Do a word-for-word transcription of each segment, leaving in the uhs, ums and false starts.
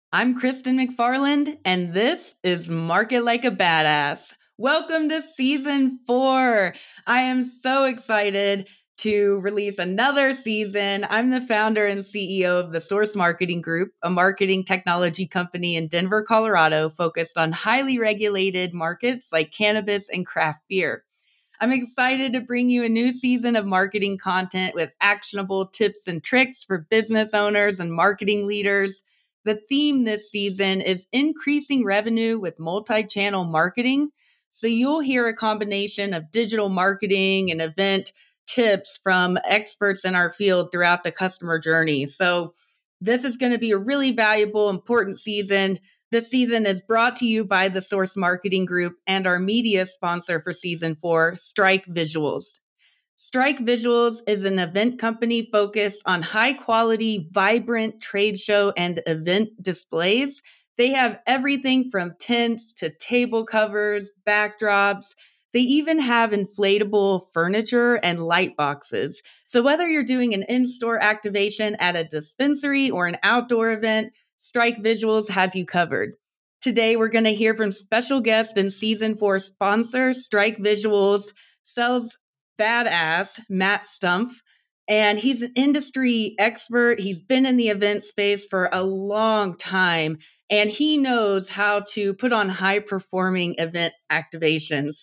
I'm Kristen McFarland, and this is Market Like a Badass. Welcome to season four. I am so excited to release another season. I'm the founder and C E O of the Source Marketing Group, a marketing technology company in Denver, Colorado, focused on highly regulated markets like cannabis and craft beer. I'm excited to bring you a new season of marketing content with actionable tips and tricks for business owners and marketing leaders. The theme this season is increasing revenue with multi-channel marketing. So you'll hear a combination of digital marketing and event tips from experts in our field throughout the customer journey. So this is going to be a really valuable, important season. This season is brought to you by the Source Marketing Group and our media sponsor for season four, Strike Visuals. Strike Visuals is an event company focused on high quality, vibrant trade show and event displays. They have everything from tents to table covers, backdrops. They even have inflatable furniture and light boxes. So whether you're doing an in-store activation at a dispensary or an outdoor event, Strike Visuals has you covered. Today, we're going to hear from special guest and season four sponsor, Strike Visuals, sells badass, Matt Stumpf. And he's an industry expert. He's been in the event space for a long time, and he knows how to put on high performing event activations.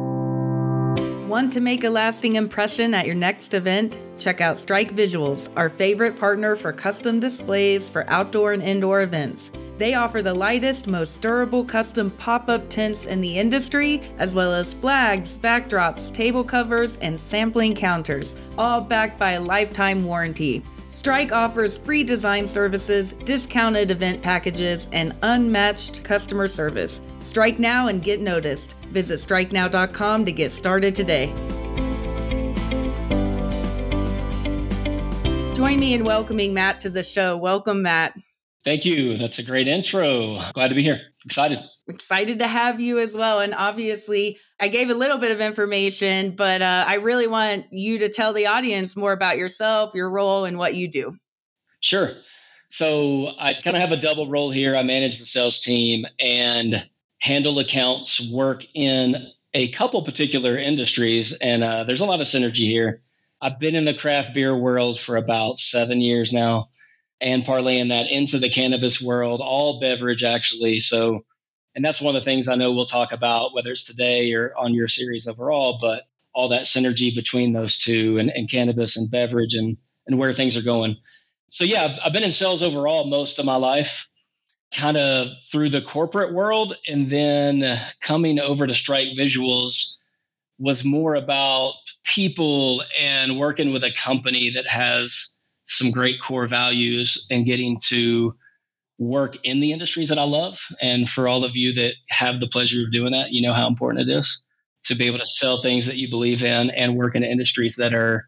Want to make a lasting impression at your next event? Check out Strike Visuals, our favorite partner for custom displays for outdoor and indoor events. They offer the lightest, most durable custom pop-up tents in the industry, as well as flags, backdrops, table covers, and sampling counters, all backed by a lifetime warranty. Strike offers free design services, discounted event packages, and unmatched customer service. Strike now and get noticed. Visit strike now dot com to get started today. Join me in welcoming Matt to the show. Welcome, Matt. Thank you. That's a great intro. Glad to be here. Excited. Excited to have you as well. And obviously, I gave a little bit of information, but uh, I really want you to tell the audience more about yourself, your role, and what you do. Sure. So I kind of have a double role here. I manage the sales team and handle accounts, work in a couple particular industries, and uh, there's a lot of synergy here. I've been in the craft beer world for about seven years now, and parlaying that into the cannabis world, all beverage actually. So, and that's one of the things I know we'll talk about, whether it's today or on your series overall, but all that synergy between those two and, and cannabis and beverage and, and where things are going. So yeah, I've, I've been in sales overall most of my life, kind of through the corporate world. And then coming over to Strike Visuals was more about people and working with a company that has some great core values and getting to work in the industries that I love. And for all of you that have the pleasure of doing that, you know how important it is to be able to sell things that you believe in and work in industries that are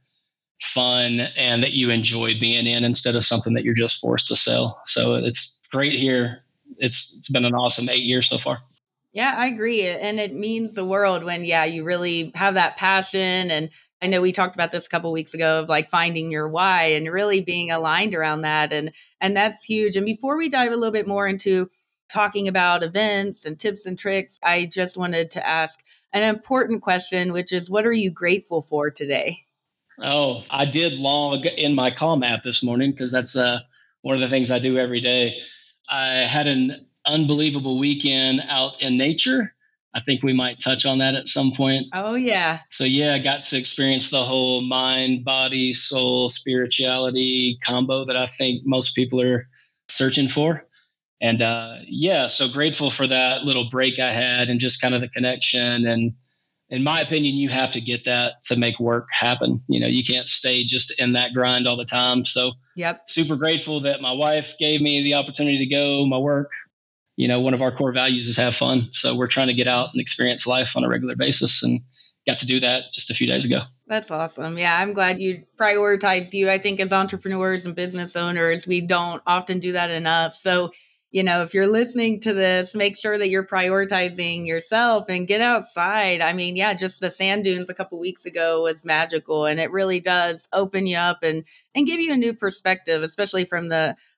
fun and that you enjoy being in instead of something that you're just forced to sell. So it's great here. It's it's been an awesome eight years so far. Yeah, I agree. And it means the world when, yeah, you really have that passion. And I know we talked about this a couple of weeks ago of like finding your why and really being aligned around that. And and that's huge. And before we dive a little bit more into talking about events and tips and tricks, I just wanted to ask an important question, which is what are you grateful for today? Oh, I did log in my Calm app this morning because that's uh, one of the things I do every day. I had an unbelievable weekend out in nature. I think we might touch on that at some point. Oh, yeah. So, yeah, I got to experience the whole mind, body, soul, spirituality combo that I think most people are searching for. And uh, yeah, so grateful for that little break I had and just kind of the connection. And in my opinion, you have to get that to make work happen. You know, you can't stay just in that grind all the time. So Yep. super grateful that my wife gave me the opportunity to go, my work. You know, one of our core values is have fun. So we're trying to get out and experience life on a regular basis and got to do that just a few days ago. That's awesome. Yeah, I'm glad you prioritized you. I think as entrepreneurs and business owners, we don't often do that enough. So, you know, if you're listening to this, make sure that you're prioritizing yourself and get outside. I mean, yeah, just the sand dunes a couple weeks ago was magical, and it really does open you up and and give you a new perspective, especially from the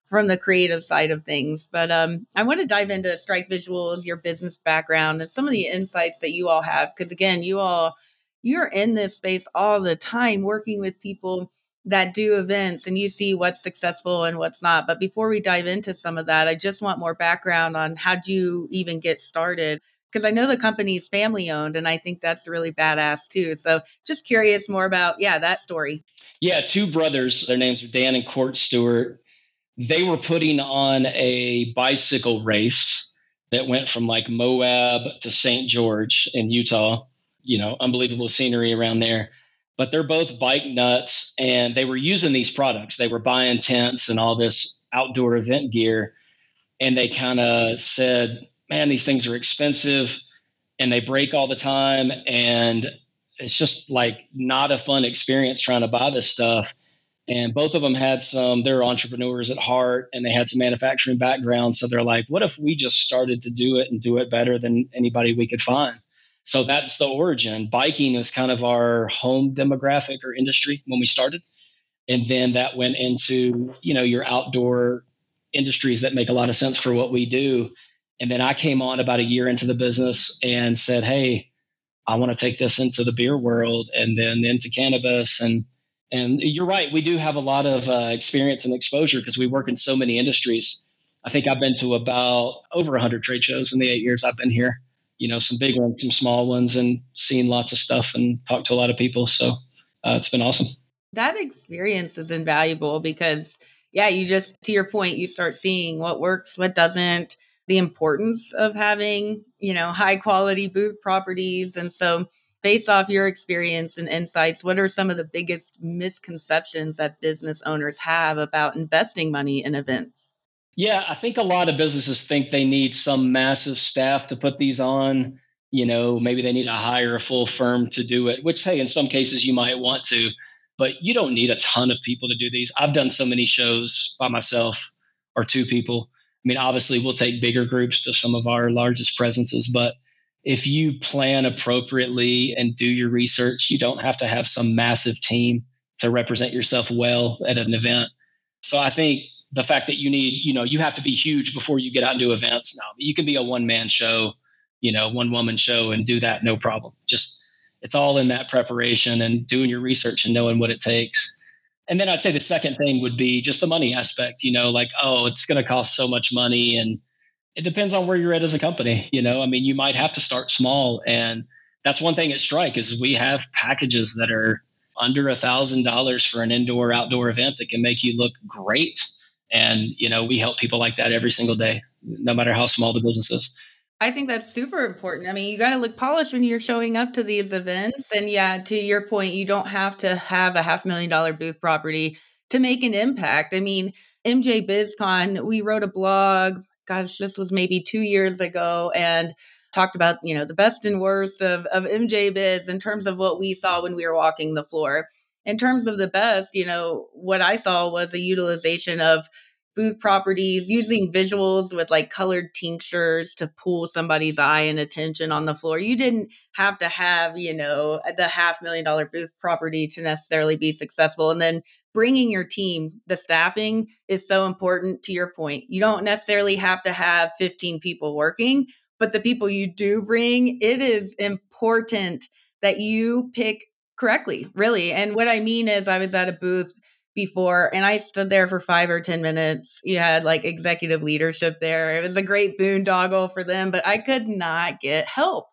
from the creative side of things. But um, I want to dive into Strike Visuals, your business background, and some of the insights that you all have. Because again, you all, you're in this space all the time working with people that do events and you see what's successful and what's not. But before we dive into some of that, I just want more background on how'd you even get started? Because I know the company's family owned and I think that's really badass too. So just curious more about, yeah, that story. Yeah, two brothers. Their names are Dan and Court Stewart. They were putting on a bicycle race that went from like Moab to Saint George in Utah. You know, unbelievable scenery around there. But they're both bike nuts and they were using these products. They were buying tents and all this outdoor event gear. And they kind of said, man, these things are expensive and they break all the time. And it's just like not a fun experience trying to buy this stuff. And both of them had some, they're entrepreneurs at heart and they had some manufacturing background. So they're like, what if we just started to do it and do it better than anybody we could find? So that's the origin. Biking is kind of our home demographic or industry when we started. And then that went into, you know, your outdoor industries that make a lot of sense for what we do. And then I came on about a year into the business and said, hey, I want to take this into the beer world and then into cannabis. And and you're right, we do have a lot of uh, experience and exposure because we work in so many industries. I think I've been to about over one hundred trade shows in the eight years I've been here. You know, some big ones, some small ones, and seen lots of stuff and talked to a lot of people. So uh, it's been awesome. That experience is invaluable because, yeah, you just, to your point, you start seeing what works, what doesn't, the importance of having, you know, high quality booth properties. And so based off your experience and insights, what are some of the biggest misconceptions that business owners have about investing money in events? Yeah, I think a lot of businesses think they need some massive staff to put these on. You know, maybe they need to hire a full firm to do it, which, hey, in some cases you might want to, but you don't need a ton of people to do these. I've done so many shows by myself or two people. I mean, obviously, we'll take bigger groups to some of our largest presences, but if you plan appropriately and do your research, you don't have to have some massive team to represent yourself well at an event. So I think the fact that you need, you know, you have to be huge before you get out and do events. Now, you can be a one man show, you know, one woman show and do that. No problem. Just, it's all in that preparation and doing your research and knowing what it takes. And then I'd say the second thing would be just the money aspect, you know, like, oh, it's going to cost so much money. And it depends on where you're at as a company. You know, I mean, you might have to start small. And that's one thing at Strike is we have packages that are under a thousand dollars for an indoor outdoor event that can make you look great. And, you know, we help people like that every single day, no matter how small the business is. I think that's super important. I mean, you got to look polished when you're showing up to these events. And yeah, to your point, you don't have to have a half million dollar booth property to make an impact. I mean, M J BizCon, we wrote a blog, gosh, this was maybe two years ago, and talked about, you know, the best and worst of, of M J Biz in terms of what we saw when we were walking the floor. In terms of the best, you know, what I saw was a utilization of booth properties, using visuals with like colored tinctures to pull somebody's eye and attention on the floor. You didn't have to have, you know, the half million dollar booth property to necessarily be successful. And then bringing your team, the staffing is so important to your point. You don't necessarily have to have fifteen people working, but the people you do bring, it is important that you pick correctly, really. And what I mean is I was at a booth before and I stood there for five or ten minutes. You had like executive leadership there. It was a great boondoggle for them, but I could not get help.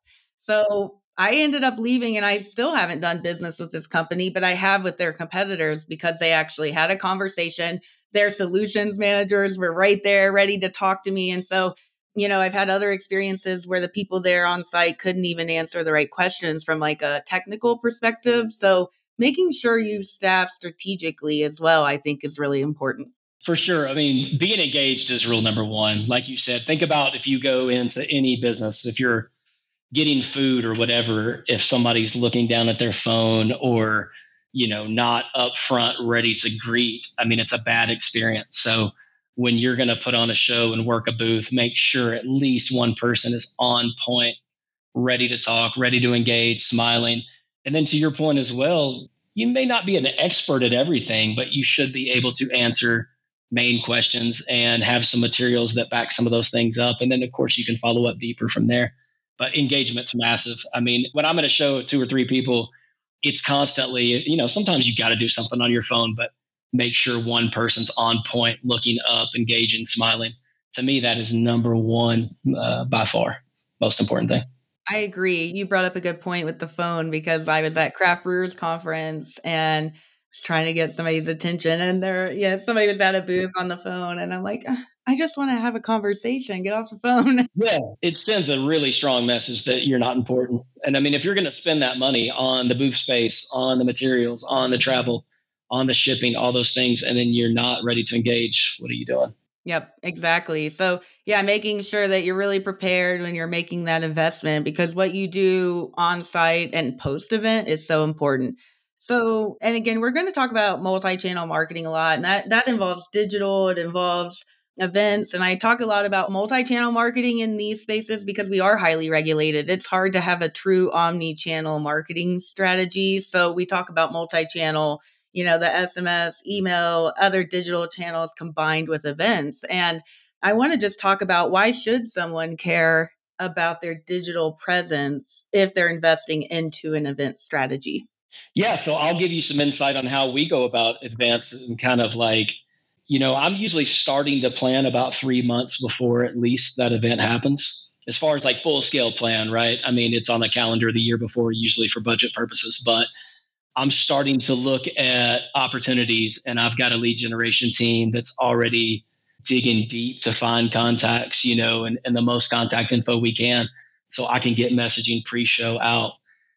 So I ended up leaving and I still haven't done business with this company, but I have with their competitors because they actually had a conversation. Their solutions managers were right there ready to talk to me. And so, you know, I've had other experiences where the people there on site couldn't even answer the right questions from like a technical perspective. So making sure you staff strategically as well, I think is really important. For sure. I mean, being engaged is rule number one. Like you said, think about if you go into any business, if you're getting food or whatever, if somebody's looking down at their phone or, you know, not up front ready to greet, I mean, it's a bad experience. So when you're going to put on a show and work a booth, make sure at least one person is on point, ready to talk, ready to engage, smiling. And then to your point as well, you may not be an expert at everything, but you should be able to answer main questions and have some materials that back some of those things up. And then, of course, you can follow up deeper from there. But engagement's massive. I mean, when I'm at a show with two or three people, it's constantly, you know, sometimes you got to do something on your phone, but make sure one person's on point, looking up, engaging, smiling. To me, that is number one uh, by far, most important thing. I agree. You brought up a good point with the phone because I was at Craft Brewers Conference and was trying to get somebody's attention, and there, yeah, somebody was at a booth on the phone, and I'm like, I just want to have a conversation. Get off the phone. Yeah, it sends a really strong message that you're not important. And I mean, if you're going to spend that money on the booth space, on the materials, on the travel, on the shipping, all those things, and then you're not ready to engage, what are you doing? Yep, exactly. So, yeah, making sure that you're really prepared when you're making that investment because what you do on site and post event is so important. So, and again, we're going to talk about multi-channel marketing a lot, and that that involves digital, it involves events, and I talk a lot about multi-channel marketing in these spaces because we are highly regulated. It's hard to have a true omni-channel marketing strategy. So, we talk about multi-channel, you know, the S M S, email, other digital channels combined with events. And I want to just talk about why should someone care about their digital presence if they're investing into an event strategy? Yeah, so I'll give you some insight on how we go about advances and kind of like, you know, I'm usually starting to plan about three months before at least that event happens. As far as like full scale plan, right? I mean, it's on the calendar the year before, usually for budget purposes, but I'm starting to look at opportunities, and I've got a lead generation team that's already digging deep to find contacts, you know, and, and the most contact info we can so I can get messaging pre-show out.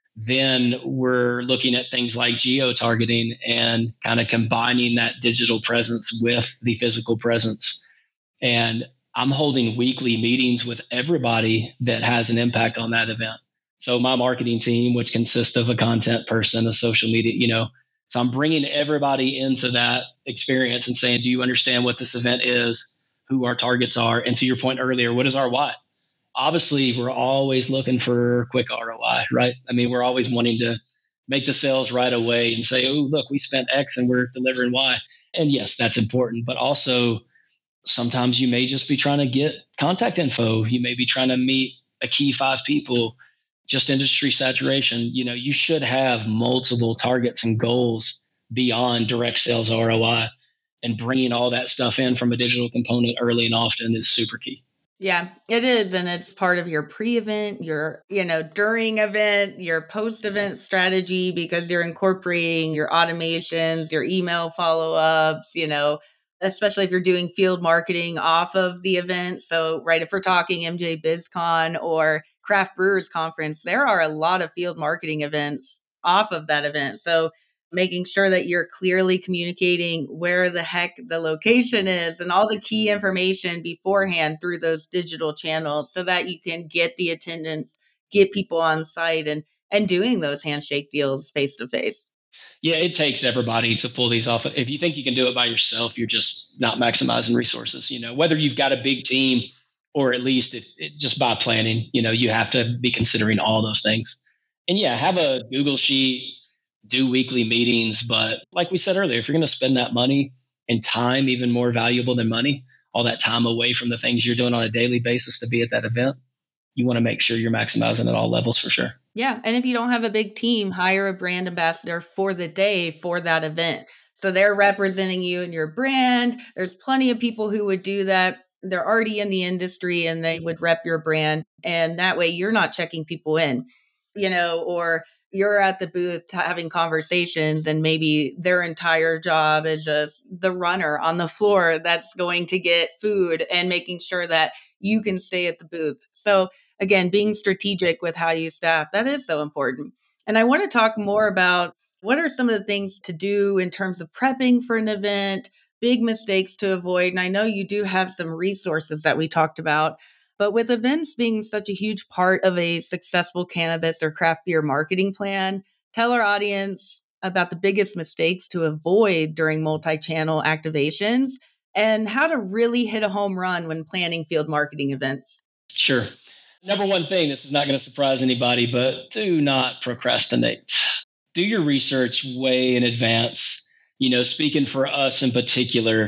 Then we're looking at things like geo targeting and kind of combining that digital presence with the physical presence. And I'm holding weekly meetings with everybody that has an impact on that event. So my marketing team, which consists of a content person, a social media, you know, so I'm bringing everybody into that experience and saying, do you understand what this event is, who our targets are? And to your point earlier, what is our why? Obviously, we're always looking for quick R O I, right? I mean, we're always wanting to make the sales right away and say, oh, look, we spent X and we're delivering Y. And yes, that's important. But also, sometimes you may just be trying to get contact info. You may be trying to meet a key five people, just industry saturation. You know, you should have multiple targets and goals beyond direct sales R O I, and bringing all that stuff in from a digital component early and often is super key. Yeah, it is. And it's part of your pre-event, your, you know, during event, your post-event strategy, because you're incorporating your automations, your email follow-ups, you know, especially if you're doing field marketing off of the event. So, right, if we're talking M J BizCon or Craft Brewers Conference, there are a lot of field marketing events off of that event. So, making sure that you're clearly communicating where the heck the location is and all the key information beforehand through those digital channels so that you can get the attendance, get people on site and and doing those handshake deals face to face. Yeah, it takes everybody to pull these off. If you think you can do it by yourself, you're just not maximizing resources. You know, whether you've got a big team or at least if it, just by planning, you know, you have to be considering all those things. And yeah, have a Google sheet, do weekly meetings. But like we said earlier, if you're going to spend that money and time, even more valuable than money, all that time away from the things you're doing on a daily basis to be at that event, you want to make sure you're maximizing at all levels for sure. Yeah. And if you don't have a big team, hire a brand ambassador for the day for that event. So they're representing you and your brand. There's plenty of people who would do that. They're already in the industry and they would rep your brand. And that way you're not checking people in, you know, or you're at the booth having conversations and maybe their entire job is just the runner on the floor that's going to get food and making sure that you can stay at the booth. So again, being strategic with how you staff, that is so important. And I want to talk more about what are some of the things to do in terms of prepping for an event, big mistakes to avoid. And I know you do have some resources that we talked about. But with events being such a huge part of a successful cannabis or craft beer marketing plan, tell our audience about the biggest mistakes to avoid during multi-channel activations and how to really hit a home run when planning field marketing events. Sure. Number one thing, this is not going to surprise anybody, but do not procrastinate. Do your research way in advance. You know, speaking for us in particular,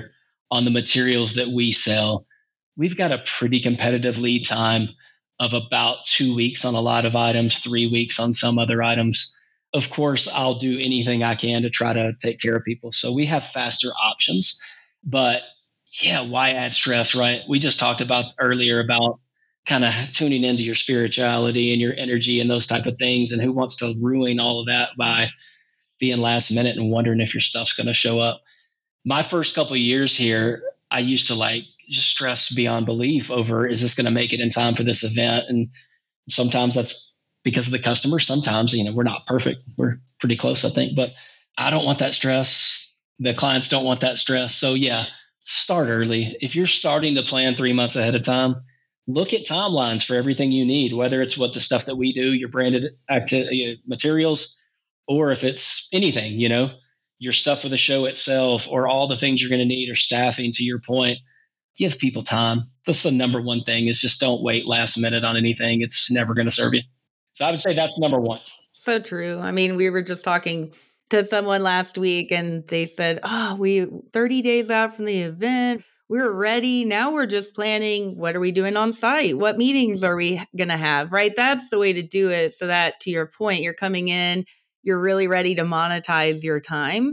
on the materials that we sell, we've got a pretty competitive lead time of about two weeks on a lot of items, three weeks on some other items. Of course, I'll do anything I can to try to take care of people. So we have faster options. But yeah, why add stress, right? We just talked about earlier about kind of tuning into your spirituality and your energy and those type of things. And who wants to ruin all of that by being last minute and wondering if your stuff's going to show up? My first couple of years here, I used to like just stress beyond belief over, is this going to make it in time for this event? And sometimes that's because of the customer. Sometimes, you know, we're not perfect. We're pretty close, I think, but I don't want that stress. The clients don't want that stress. So yeah, start early. If you're starting to plan three months ahead of time, look at timelines for everything you need, whether it's what the stuff that we do, your branded acti- materials, or if it's anything, you know, your stuff for the show itself, or all the things you're going to need, or staffing. To your point, give people time. That's the number one thing, is just don't wait last minute on anything. It's never going to serve you. So I would say that's number one. So true. I mean, we were just talking to someone last week and they said, oh, we thirty days out from the event, we're ready. Now we're just planning, what are we doing on site? What meetings are we going to have, right? That's the way to do it. So that, to your point, you're coming in, you're really ready to monetize your time.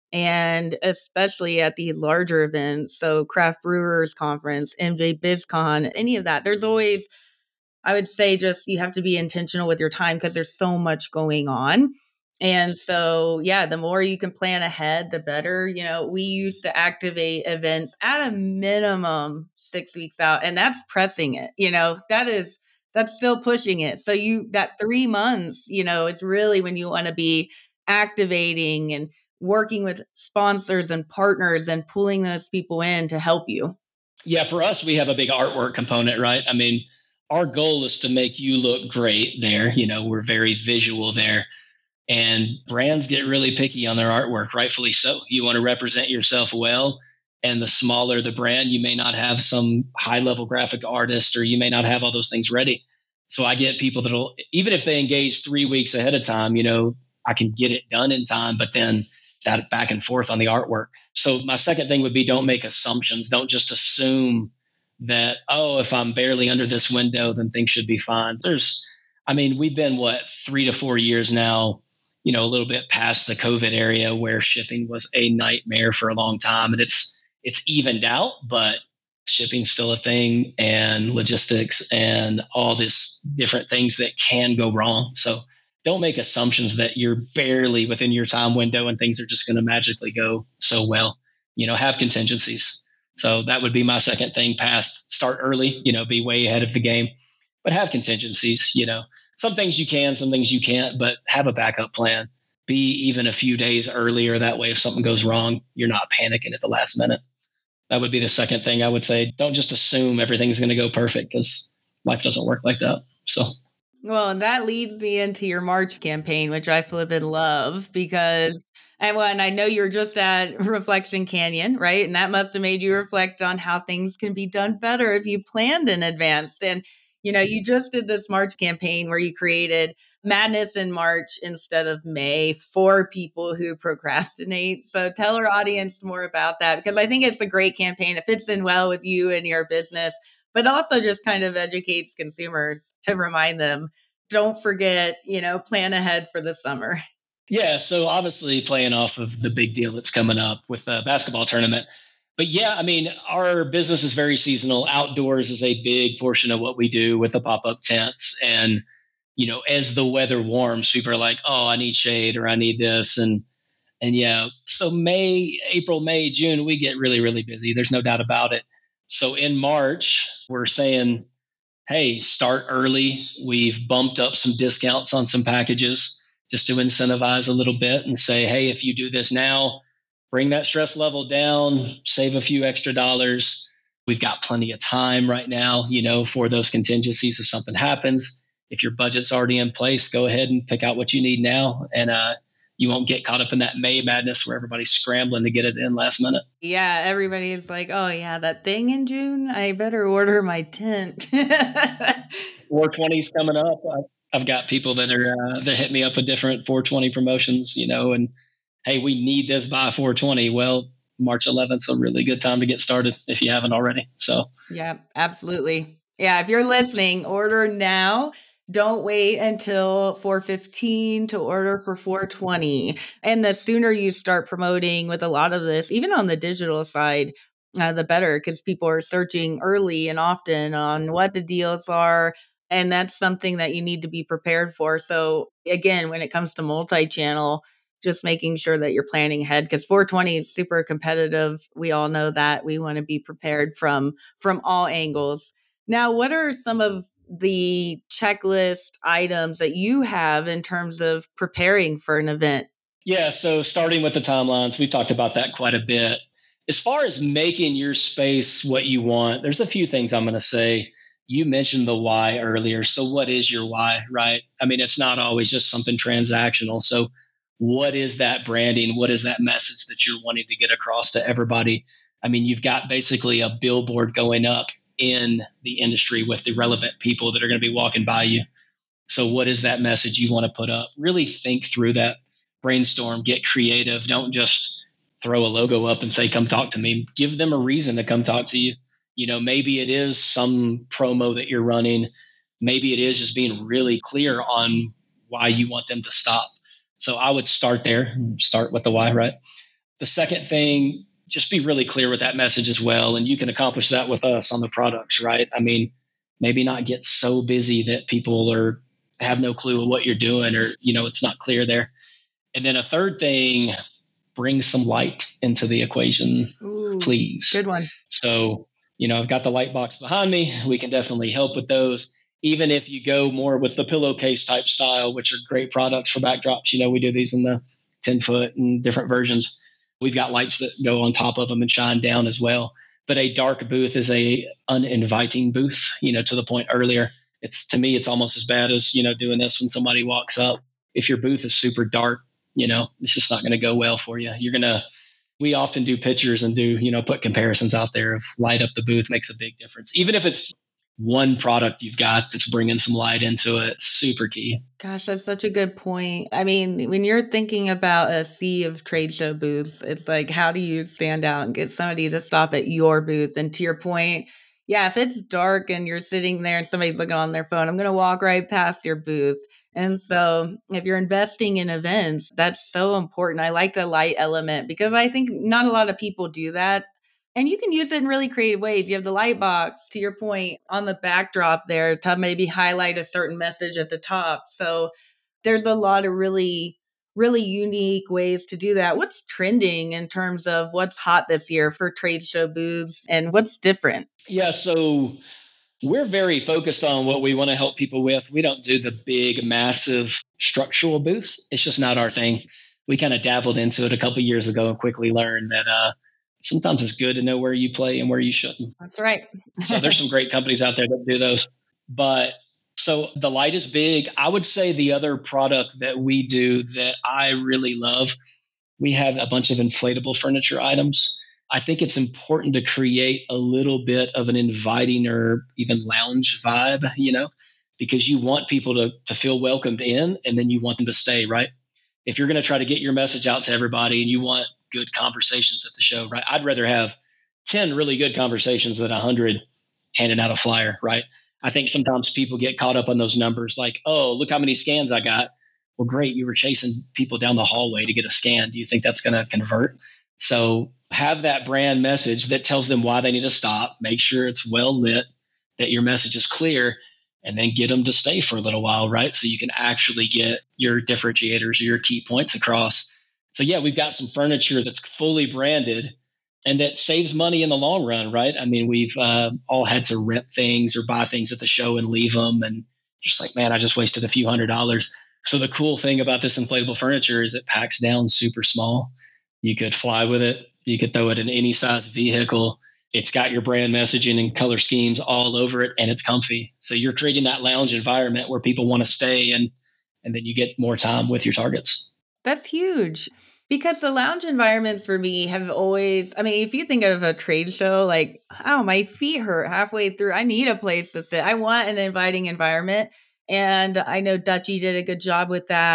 And especially at these larger events, so Craft Brewers Conference, M J BizCon, any of that, there's always, I would say, just you have to be intentional with your time because there's so much going on. And so, yeah, the more you can plan ahead, the better. You know, we used to activate events at a minimum six weeks out, and that's pressing it. You know, that is, that's still pushing it. So you, that three months, you know, is really when you want to be activating and working with sponsors and partners and pulling those people in to help you. Yeah, for us, we have a big artwork component, right? I mean, our goal is to make you look great there. You know, we're very visual there. And brands get really picky on their artwork, rightfully so. You want to represent yourself well. And the smaller the brand, you may not have some high level graphic artist, or you may not have all those things ready. So I get people that'll, even if they engage three weeks ahead of time, you know, I can get it done in time, but then that back and forth on the artwork. So my second thing would be, don't make assumptions. Don't just assume that, oh, if I'm barely under this window, then things should be fine. There's, I mean, we've been, what, three to four years now, you know, a little bit past the COVID area where shipping was a nightmare for a long time. And it's, it's evened out, but shipping's still a thing, and logistics and all these different things that can go wrong. So don't make assumptions that you're barely within your time window and things are just going to magically go so well. You know, have contingencies. So that would be my second thing. Past, start early, you know, be way ahead of the game, but have contingencies. You know, some things you can, some things you can't, but have a backup plan. Be even a few days earlier. That way, if something goes wrong, you're not panicking at the last minute. That would be the second thing I would say. Don't just assume everything's going to go perfect, because life doesn't work like that. So. Well, and that leads me into your March campaign, which I flippin' love, because, and well, and I know you're just at Reflection Canyon, right? And that must have made you reflect on how things can be done better if you planned in advance. And, you know, you just did this March campaign where you created Madness in March instead of May for people who procrastinate. So tell our audience more about that, because I think it's a great campaign. It fits in well with you and your business, but also just kind of educates consumers to remind them, don't forget, you know, plan ahead for the summer. Yeah. So obviously playing off of the big deal that's coming up with the basketball tournament. But yeah, I mean, our business is very seasonal. Outdoors is a big portion of what we do with the pop-up tents. And, you know, as the weather warms, people are like, oh, I need shade, or I need this. And, and yeah, so May, April, May, June, we get really, really busy. There's no doubt about it. So in March, we're saying, hey, start early. We've bumped up some discounts on some packages just to incentivize a little bit and say, hey, if you do this now, bring that stress level down, save a few extra dollars. We've got plenty of time right now, you know, for those contingencies if something happens. If your budget's already in place, go ahead and pick out what you need now. And uh, you won't get caught up in that May madness where everybody's scrambling to get it in last minute. Yeah, everybody's like, oh yeah, that thing in June, I better order my tent. four twenty's coming up. I've got people that are uh, that hit me up with different four twenty promotions, you know, and hey, we need this by four twenty. Well, March eleventh is a really good time to get started if you haven't already. So, yeah, absolutely. Yeah, if you're listening, order now. Don't wait until four fifteen to order for four twenty. And the sooner you start promoting with a lot of this, even on the digital side, uh, the better, because people are searching early and often on what the deals are. And that's something that you need to be prepared for. So, again, when it comes to multi channel, just making sure that you're planning ahead because four twenty is super competitive. We all know that. We want to be prepared from from all angles. Now, what are some of the checklist items that you have in terms of preparing for an event? Yeah, so starting with the timelines, we've talked about that quite a bit. As far as making your space what you want, there's a few things I'm going to say. You mentioned the why earlier. So, what is your why, right? I mean, it's not always just something transactional. So, what is that branding? What is that message that you're wanting to get across to everybody? I mean, you've got basically a billboard going up in the industry with the relevant people that are going to be walking by you. So, what is that message you want to put up? Really think through that, brainstorm, get creative. Don't just throw a logo up and say, come talk to me. Give them a reason to come talk to you. You know, maybe it is some promo that you're running. Maybe it is just being really clear on why you want them to stop. So, I would start there, start with the why, right? The second thing, just be really clear with that message as well. And you can accomplish that with us on the products, right? I mean, maybe not get so busy that people are have no clue of what you're doing or, you know, it's not clear there. And then a third thing, bring some light into the equation, Ooh, please. good one. So, you know, I've got the light box behind me. We can definitely help with those. Even if you go more with the pillowcase type style, which are great products for backdrops, you know, we do these in the ten foot and different versions. We've got lights that go on top of them and shine down as well. But a dark booth is a uninviting booth, you know, to the point earlier. It's to me, it's almost as bad as, you know, doing this when somebody walks up. If your booth is super dark, you know, it's just not going to go well for you. You're going to, we often do pictures and do, you know, put comparisons out there of light up the booth makes a big difference. Even if it's one product you've got that's bringing some light into it, super key. Gosh, that's such a good point. I mean, when you're thinking about a sea of trade show booths, it's like, how do you stand out and get somebody to stop at your booth? And to your point, yeah, if it's dark and you're sitting there and somebody's looking on their phone, I'm going to walk right past your booth. And so if you're investing in events, that's so important. I like the light element because I think not a lot of people do that. And you can use it in really creative ways. You have the light box, to your point, on the backdrop there to maybe highlight a certain message at the top. So there's a lot of really, really unique ways to do that. What's trending in terms of what's hot this year for trade show booths and what's different? Yeah. So we're very focused on what we want to help people with. We don't do the big, massive structural booths. It's just not our thing. We kind of dabbled into it a couple years ago and quickly learned that uh, sometimes it's good to know where you play and where you shouldn't. That's right. So there's some great companies out there that do those. But so the light is big. I would say the other product that we do that I really love, we have a bunch of inflatable furniture items. I think it's important to create a little bit of an inviting or even lounge vibe, you know, because you want people to, to feel welcomed in and then you want them to stay, right? If you're going to try to get your message out to everybody and you want good conversations at the show, right? I'd rather have ten really good conversations than one hundred handing out a flyer, right? I think sometimes people get caught up on those numbers like, oh, look how many scans I got. Well, great. You were chasing people down the hallway to get a scan. Do you think that's going to convert? So have that brand message that tells them why they need to stop. Make sure it's well lit, that your message is clear, and then get them to stay for a little while, right? So you can actually get your differentiators or your key points across. So yeah, we've got some furniture that's fully branded and that saves money in the long run, right? I mean, we've uh, all had to rent things or buy things at the show and leave them. And just like, man, I just wasted a few hundred dollars. So the cool thing about this inflatable furniture is it packs down super small. You could fly with it. You could throw it in any size vehicle. It's got your brand messaging and color schemes all over it, and it's comfy. So you're creating that lounge environment where people want to stay, and and then you get more time with your targets. That's huge. Because the lounge environments for me have always, I mean, if you think of a trade show, like, oh, my feet hurt halfway through. I need a place to sit. I want an inviting environment. And I know Dutchy did a good job with that.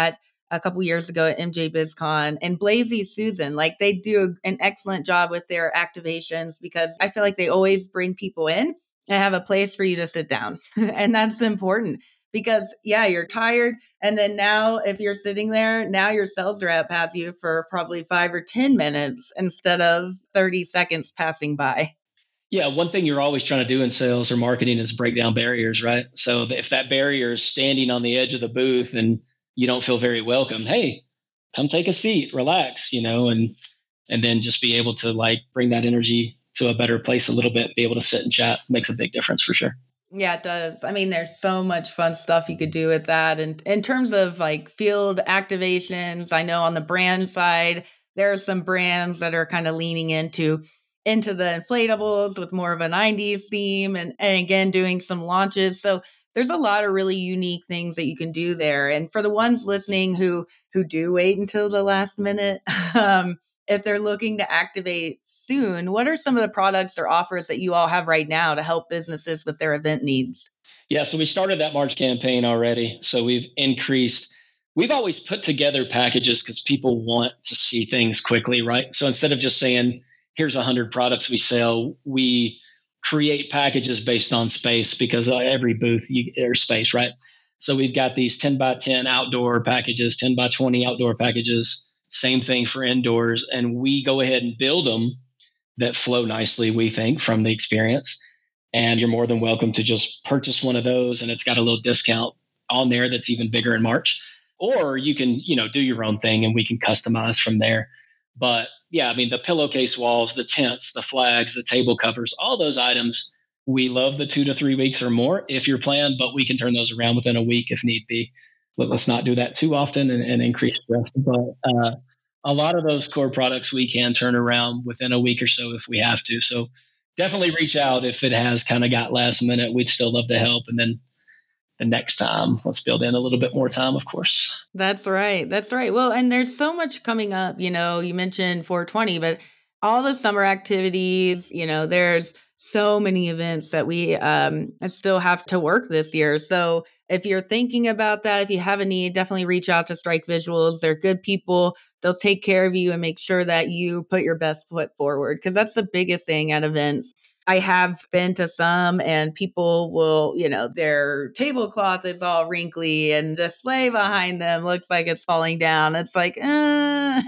a couple years ago at M J BizCon, and Blazy Susan. Like they do an excellent job with their activations because I feel like they always bring people in and have a place for you to sit down. And that's important because, yeah, you're tired. And then now, if you're sitting there, now your sales rep has you for probably five or ten minutes instead of thirty seconds passing by. Yeah, one thing you're always trying to do in sales or marketing is break down barriers, right? So if that barrier is standing on the edge of the booth and you don't feel very welcome, hey, come take a seat, relax, you know, and and then just be able to like bring that energy to a better place a little bit, be able to sit and chat makes a big difference for sure. Yeah, it does. I mean, there's so much fun stuff you could do with that. And in terms of like field activations, I know on the brand side, there are some brands that are kind of leaning into into the inflatables with more of a nineties theme and, and again doing some launches. So there's a lot of really unique things that you can do there. And for the ones listening who who do wait until the last minute, um, if they're looking to activate soon, what are some of the products or offers that you all have right now to help businesses with their event needs? Yeah, so we started that March campaign already. So we've increased. We've always put together packages because people want to see things quickly, right? So instead of just saying, here's one hundred products we sell, we create packages based on space because every booth you, there's space, right? So we've got these ten by ten outdoor packages, ten by twenty outdoor packages, same thing for indoors. And we go ahead and build them that flow nicely, we think, from the experience. And you're more than welcome to just purchase one of those, and it's got a little discount on there that's even bigger in March. Or you can, you know, do your own thing and we can customize from there. But yeah, I mean, the pillowcase walls, the tents, the flags, the table covers, all those items, we love the two to three weeks or more if you're planned, but we can turn those around within a week if need be. But let's not do that too often and, and increase stress. But uh, a lot of those core products we can turn around within a week or so if we have to. So definitely reach out if it has kind of got last minute. We'd still love to help. And then the next time, let's build in a little bit more time, of course. That's right. That's right. Well, and there's so much coming up. You know, you mentioned four twenty, but all the summer activities, you know, there's so many events that we um, still have to work this year. So if you're thinking about that, if you have a need, definitely reach out to Strike Visuals. They're good people. They'll take care of you and make sure that you put your best foot forward because that's the biggest thing at events. I have been to some and people will, you know, their tablecloth is all wrinkly and the display behind them looks like it's falling down. It's like, uh,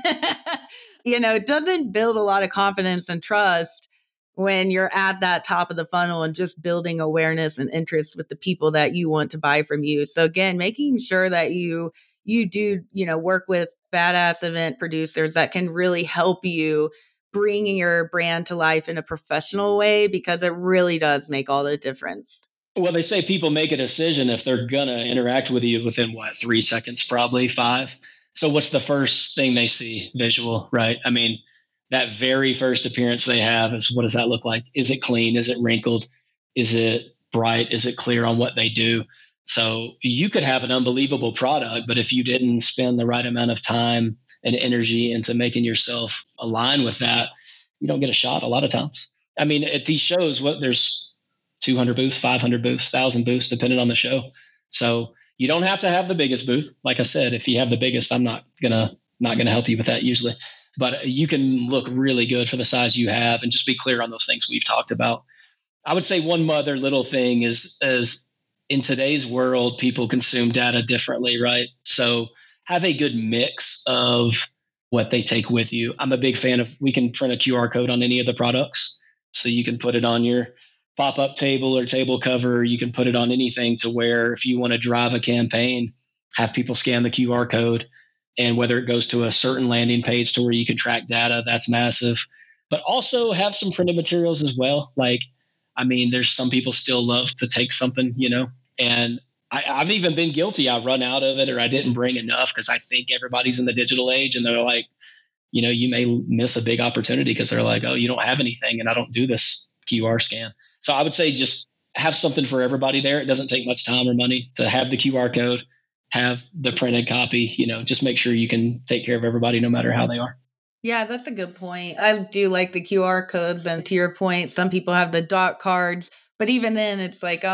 you know, it doesn't build a lot of confidence and trust when you're at that top of the funnel and just building awareness and interest with the people that you want to buy from you. So again, making sure that you you do, you know, work with badass event producers that can really help you bringing your brand to life in a professional way because it really does make all the difference. Well, they say people make a decision if they're going to interact with you within what, three seconds, probably five. So, what's the first thing they see? Visual, right? I mean, that very first appearance they have is what does that look like? Is it clean? Is it wrinkled? Is it bright? Is it clear on what they do? So, you could have an unbelievable product, but if you didn't spend the right amount of time and energy into making yourself align with that, you don't get a shot a lot of times. I mean, at these shows, what there's two hundred booths, five hundred booths, one thousand booths, depending on the show. So you don't have to have the biggest booth. Like I said, if you have the biggest, I'm not gonna not gonna help you with that usually. But you can look really good for the size you have, and just be clear on those things we've talked about. I would say one other little thing is is in today's world, people consume data differently, right? So have a good mix of what they take with you. I'm a big fan of, we can print a Q R code on any of the products. So you can put it on your pop-up table or table cover. You can put it on anything to where if you want to drive a campaign, have people scan the Q R code. And whether it goes to a certain landing page to where you can track data, that's massive. But also have some printed materials as well. Like, I mean, there's some people still love to take something, you know, and I, I've even been guilty. I run out of it or I didn't bring enough because I think everybody's in the digital age and they're like, you know, you may miss a big opportunity because they're like, oh, you don't have anything and I don't do this Q R scan. So I would say just have something for everybody there. It doesn't take much time or money to have the Q R code, have the printed copy, you know, just make sure you can take care of everybody no matter how they are. Yeah, that's a good point. I do like the Q R codes. And to your point, some people have the dot cards, but even then it's like, oh,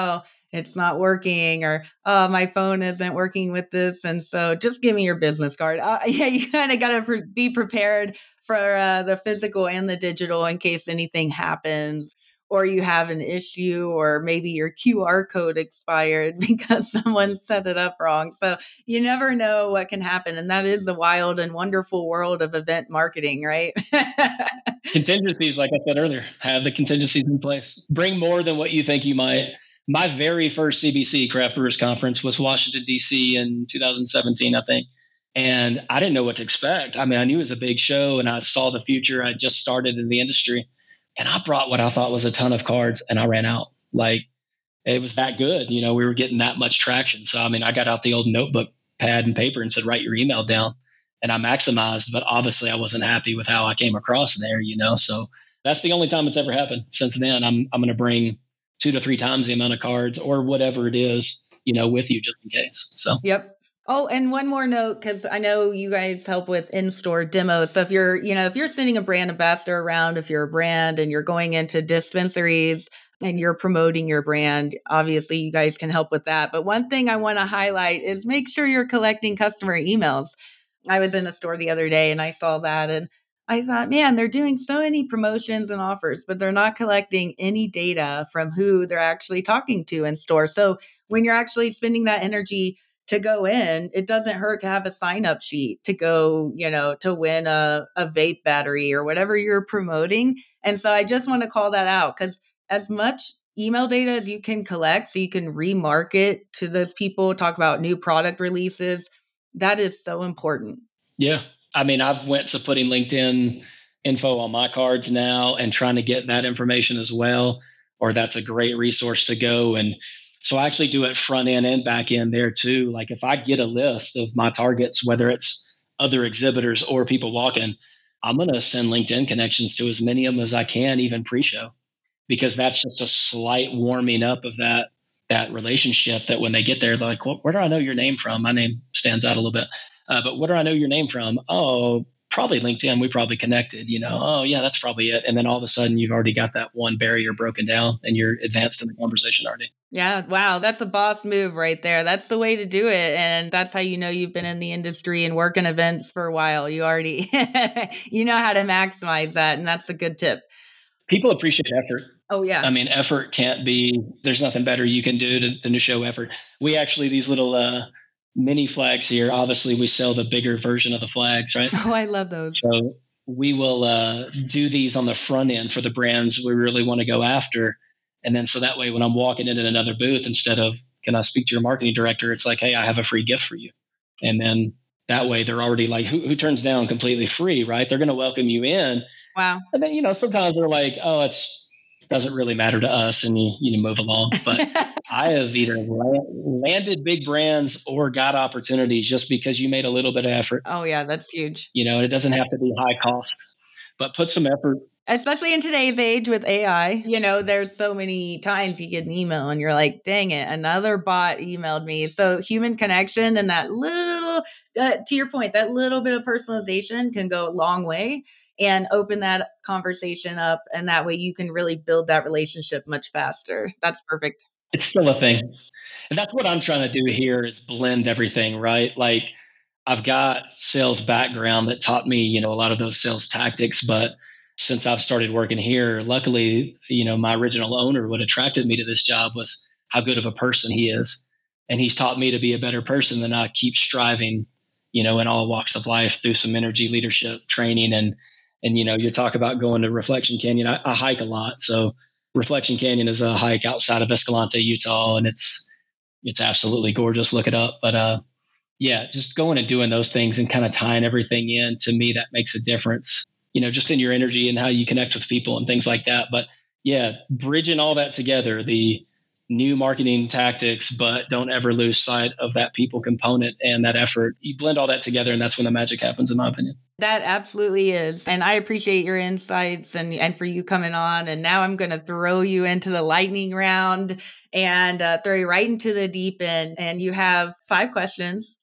it's not working, or, oh, my phone isn't working with this. And so just give me your business card. Uh, yeah, you kind of got to pre- be prepared for uh, the physical and the digital in case anything happens, or you have an issue, or maybe your Q R code expired because someone set it up wrong. So you never know what can happen. And that is the wild and wonderful world of event marketing, right? Contingencies, like I said earlier, have the contingencies in place. Bring more than what you think you might. My very first C B C Craft Brewers Conference was Washington, D C in two thousand seventeen, I think. And I didn't know what to expect. I mean, I knew it was a big show and I saw the future. I just started in the industry and I brought what I thought was a ton of cards and I ran out. Like, it was that good. You know, we were getting that much traction. So, I mean, I got out the old notebook, pad, and paper and said, write your email down. And I maximized, but obviously I wasn't happy with how I came across there, you know. So that's the only time it's ever happened. Since then, I'm I'm going to bring two to three times the amount of cards or whatever it is, you know, with you just in case. So Yep. Oh, and one more note, because I know you guys help with in-store demos. So if you're, you know, if you're sending a brand ambassador around, if you're a brand and you're going into dispensaries and you're promoting your brand, obviously you guys can help with that. But one thing I want to highlight is make sure you're collecting customer emails. I was in a store the other day and I saw that and I thought, man, they're doing so many promotions and offers, but they're not collecting any data from who they're actually talking to in store. So when you're actually spending that energy to go in, it doesn't hurt to have a sign up sheet to go, you know, to win a, a vape battery or whatever you're promoting. And so I just want to call that out because as much email data as you can collect so you can remarket to those people, talk about new product releases, that is so important. yeah, I mean, I've went to putting LinkedIn info on my cards now and trying to get that information as well. Or that's a great resource to go. And so I actually do it front end and back end there too. Like if I get a list of my targets, whether it's other exhibitors or people walking, I'm going to send LinkedIn connections to as many of them as I can, even pre-show, because that's just a slight warming up of that that relationship. That when they get there, they're like, well, where do I know your name from? My name stands out a little bit, uh, but where do I know your name from? Oh, probably LinkedIn. We probably connected. You know, oh yeah, that's probably it. And then all of a sudden, you've already got that one barrier broken down, and you're advanced in the conversation already. Yeah, wow, that's a boss move right there. That's the way to do it. And that's how you know you've been in the industry and working events for a while. You already you know how to maximize that, and that's a good tip. People appreciate effort. Oh I yeah. mean, effort can't be, there's nothing better you can do to, than to show effort. We actually, these little uh, mini flags here, obviously, we sell the bigger version of the flags, right? Oh, I love those. So we will uh, do these on the front end for the brands we really want to go after. And then so that way, when I'm walking into another booth, instead of, can I speak to your marketing director? It's like, hey, I have a free gift for you. And then that way they're already like, who, who turns down completely free, right? They're going to welcome you in. Wow. And then, you know, sometimes they're like, oh, it's, doesn't really matter to us, and you, you move along. But I have either landed big brands or got opportunities just because you made a little bit of effort. Oh yeah, that's huge. You know, it doesn't have to be high cost, but put some effort. Especially in today's age with A I, you know, there's so many times you get an email and you're like, dang it, another bot emailed me. So human connection and that little, uh, to your point, that little bit of personalization can go a long way and open that conversation up. And that way you can really build that relationship much faster. That's perfect. It's still a thing. And that's what I'm trying to do here is blend everything, right? Like I've got sales background that taught me, you know, a lot of those sales tactics, but since I've started working here, luckily, you know, my original owner, what attracted me to this job was how good of a person he is. And he's taught me to be a better person, and I keep striving, you know, in all walks of life through some energy leadership training. And, and, you know, you talk about going to Reflection Canyon. I, I hike a lot. So Reflection Canyon is a hike outside of Escalante, Utah, and it's, it's absolutely gorgeous. Look it up. But, uh, yeah, just going and doing those things and kind of tying everything in, to me, that makes a difference, you know, just in your energy and how you connect with people and things like that. But yeah, bridging all that together, the new marketing tactics, but don't ever lose sight of that people component and that effort. You blend all that together, and that's when the magic happens, in my opinion. That absolutely is. And I appreciate your insights and, and for you coming on. And now I'm going to throw you into the lightning round and uh, throw you right into the deep end. And you have five questions.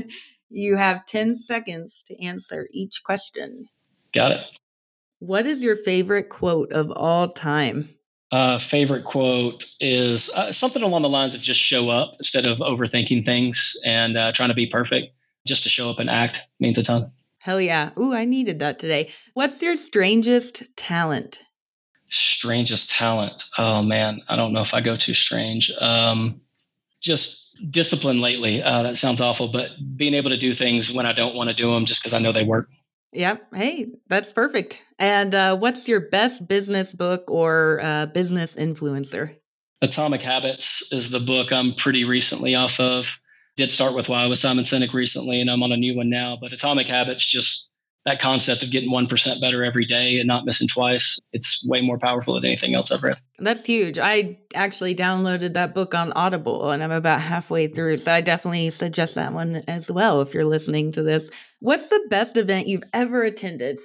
You have ten seconds to answer each question. Got it. What is your favorite quote of all time? Uh, favorite quote is uh, something along the lines of just show up instead of overthinking things and uh, trying to be perfect. Just to show up and act means a ton. Hell yeah. Ooh, I needed that today. What's your strangest talent? Strangest talent. Oh man, I don't know if I go too strange. Um, just discipline lately. Uh, that sounds awful, but being able to do things when I don't want to do them just because I know they work. Yep. Hey, that's perfect. And uh, what's your best business book or uh, business influencer? Atomic Habits is the book I'm pretty recently off of. Did start with Why with Simon Sinek recently, and I'm on a new one now. But Atomic Habits, just that concept of getting one percent better every day and not missing twice, it's way more powerful than anything else I've read. That's huge. I actually downloaded that book on Audible and I'm about halfway through. So I definitely suggest that one as well if you're listening to this. What's the best event you've ever attended?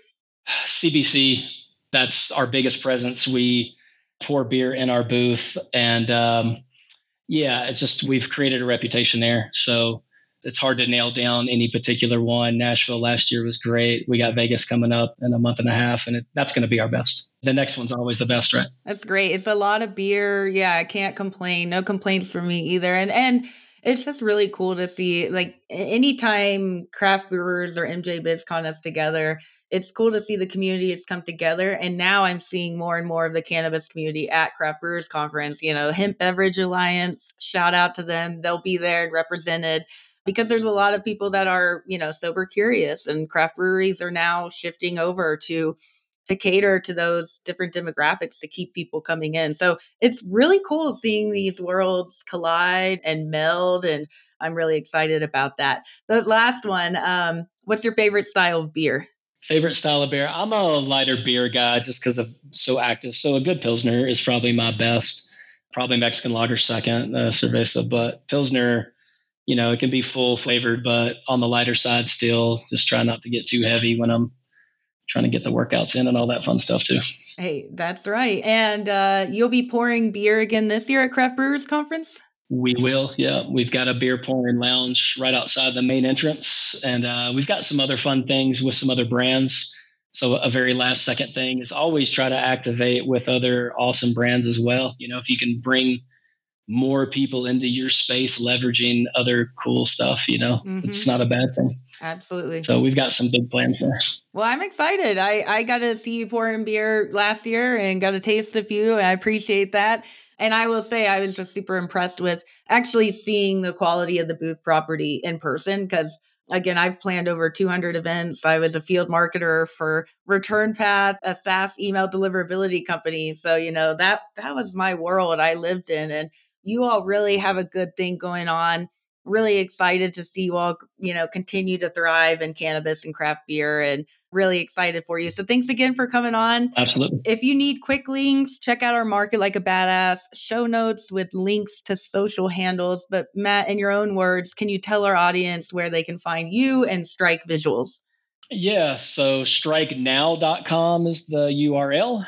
C B C, that's our biggest presence. We pour beer in our booth. And um, yeah, it's just we've created a reputation there. So it's hard to nail down any particular one. Nashville last year was great. We got Vegas coming up in a month and a half, and it, that's going to be our best. The next one's always the best, right? That's great. It's a lot of beer. Yeah, I can't complain. No complaints from me either. And and it's just really cool to see like a- anytime craft brewers or M J BizCon is together, it's cool to see the communities come together. And now I'm seeing more and more of the cannabis community at Craft Brewers Conference. You know, Hemp Beverage Alliance, shout out to them. They'll be there and represented because there's a lot of people that are, you know, sober curious and craft breweries are now shifting over to to cater to those different demographics to keep people coming in. So it's really cool seeing these worlds collide and meld. And I'm really excited about that. The last one, um, what's your favorite style of beer? Favorite style of beer? I'm a lighter beer guy just because I'm so active. So a good Pilsner is probably my best. Probably Mexican lager second, uh, Cerveza. But Pilsner, you know, it can be full flavored, but on the lighter side still. Just try not to get too heavy when I'm trying to get the workouts in and all that fun stuff too. Hey, that's right. And uh, you'll be pouring beer again this year at Craft Brewers Conference? We will, yeah. We've got a beer pouring lounge right outside the main entrance, and uh, we've got some other fun things with some other brands. So a very last second thing is always try to activate with other awesome brands as well. You know, if you can bring more people into your space, leveraging other cool stuff, you know, Mm-hmm. it's not a bad thing. Absolutely. So we've got some big plans there. Well, I'm excited. I, I got to see you pouring beer last year and got to taste a few. And I appreciate that. And I will say I was just super impressed with actually seeing the quality of the booth property in person. Because again, I've planned over two hundred events. I was a field marketer for Return Path, a SaaS email deliverability company. So, you know, that that was my world I lived in. And you all really have a good thing going on. Really excited to see you all, you know, continue to thrive in cannabis and craft beer and really excited for you. So thanks again for coming on. Absolutely. If you need quick links, check out our Market Like a Badass show notes with links to social handles. But Matt, in your own words, can you tell our audience where they can find you and Strike Visuals? Yeah. So strike now dot com is the U R L.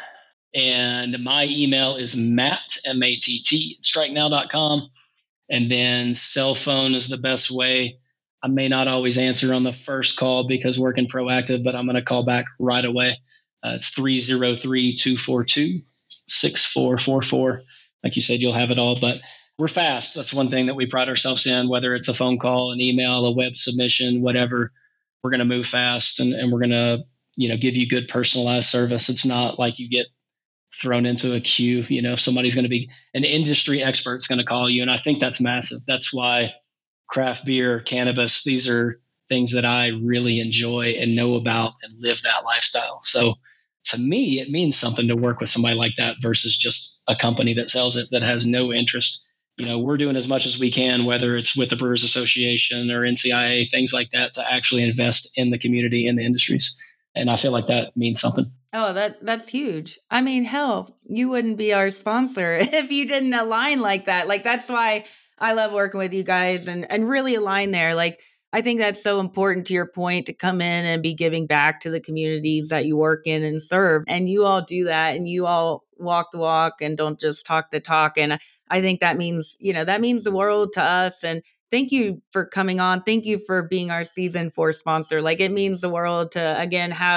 And my email is Matt, M A T T, strike now dot com. And then cell phone is the best way. I may not always answer on the first call because working proactive, but I'm going to call back right away. Uh, it's three oh three, two four two, six four four four. Like you said, you'll have it all, but we're fast. That's one thing that we pride ourselves in, whether it's a phone call, an email, a web submission, whatever. We're going to move fast and, and we're going to, you know, give you good personalized service. It's not like you get thrown into a queue. You know, somebody's going to be an industry expert's going to call you. And I think that's massive. That's why craft beer, cannabis, these are things that I really enjoy and know about and live that lifestyle. So to me, it means something to work with somebody like that versus just a company that sells it that has no interest. You know, we're doing as much as we can, whether it's with the Brewers Association or N C I A, things like that, to actually invest in the community and the industries. And I feel like that means something. Oh, that that's huge. I mean, hell, you wouldn't be our sponsor if you didn't align like that. Like that's why I love working with you guys and and really align there. Like I think that's so important to your point to come in and be giving back to the communities that you work in and serve. And you all do that and you all walk the walk and don't just talk the talk. And I think that means, you know, that means the world to us. And thank you for coming on. Thank you for being our season four sponsor. Like it means the world to again have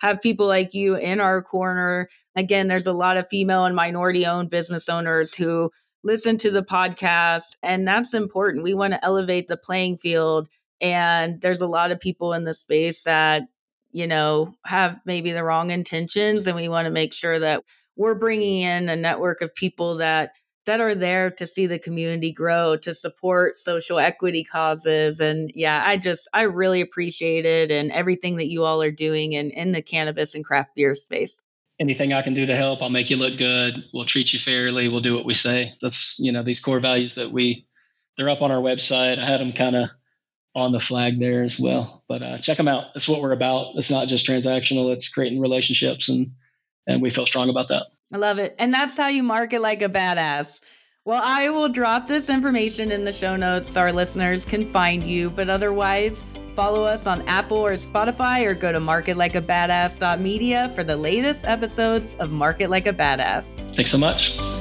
have people like you in our corner. Again, there's a lot of female and minority owned business owners who listen to the podcast, and that's important. We want to elevate the playing field. And there's a lot of people in the space that, you know, have maybe the wrong intentions. And we want to make sure that we're bringing in a network of people that that are there to see the community grow, to support social equity causes. And yeah, I just, I really appreciate it and everything that you all are doing in, in the cannabis and craft beer space. Anything I can do to help, I'll make you look good. We'll treat you fairly. We'll do what we say. That's, you know, these core values that we, they're up on our website. I had them kind of on the flag there as well, but uh, check them out. That's what we're about. It's not just transactional. It's creating relationships, and, and we feel strong about that. I love it. And that's how you market like a badass. Well, I will drop this information in the show notes so our listeners can find you, but otherwise follow us on Apple or Spotify, or go to market like a badass dot media for the latest episodes of Market Like a Badass. Thanks so much.